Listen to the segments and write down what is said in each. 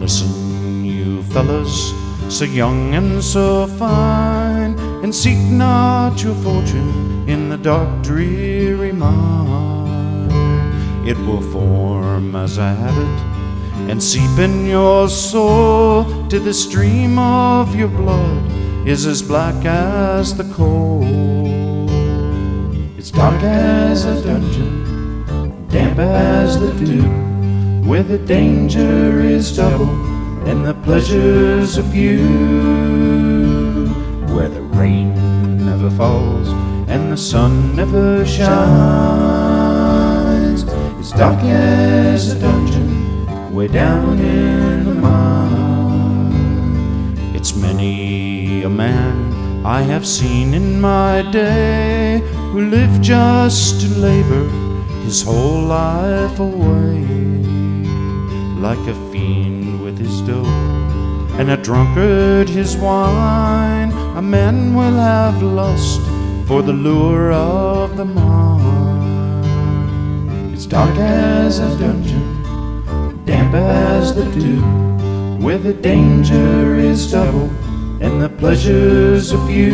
Listen, you fellas, so young and so fine, and seek not your fortune in the dark, dreary mine. It will form as a habit and seep in your soul, till the stream of your blood is as black as the coal. It's dark as a dungeon, damp as the dew, where the danger is double and the pleasures of you, where the rain never falls and the sun never shines. It's dark as a dungeon, way down in the mine. It's many a man I have seen in my day who lived just to labor his whole life away, like a fiend with his dope and a drunkard his wine. A man will have lust for the lure of the mind. It's dark as a dungeon, damp as the dew, where the danger is double and the pleasures of you,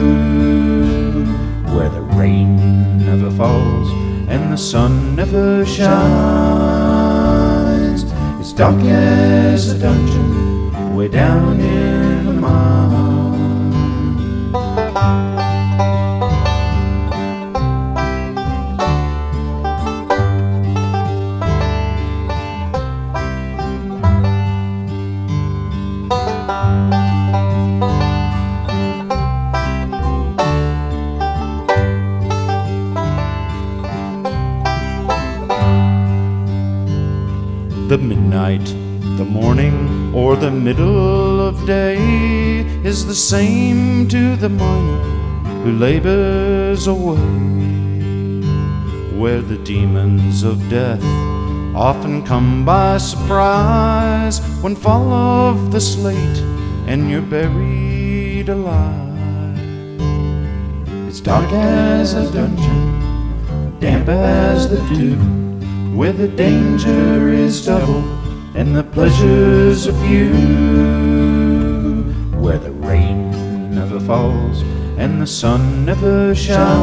where the rain never falls and the sun never shines. It's dark as a dungeon, way down in the mine. The midnight, the morning, or the middle of day is the same to the miner who labors away, where the demons of death often come by surprise when fall off the slate and you're buried alive. It's dark as a dungeon, damp as the dew, where the danger is double and the pleasures of you, where the rain never falls and the sun never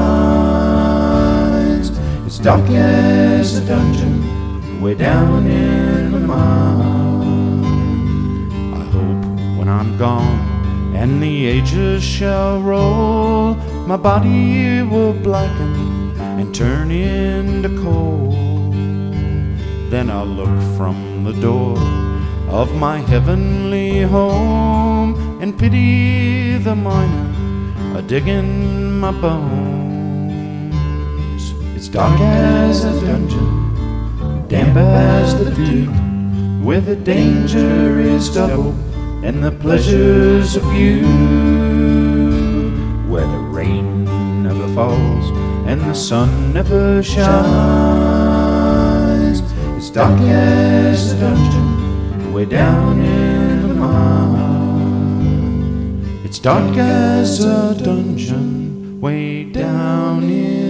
shines. It's dark as a dungeon, way down in the mine. I hope when I'm gone and the ages shall roll, my body will blacken and turn into coal. Then I'll look from the door of my heavenly home and pity the miner a-digging my bones. It's dark as a dungeon, damp as the dew, where the danger is double and the pleasures of you, where the rain never falls and the sun never shines. It's dark as a dungeon, way down in the mine. It's dark as a dungeon, way down in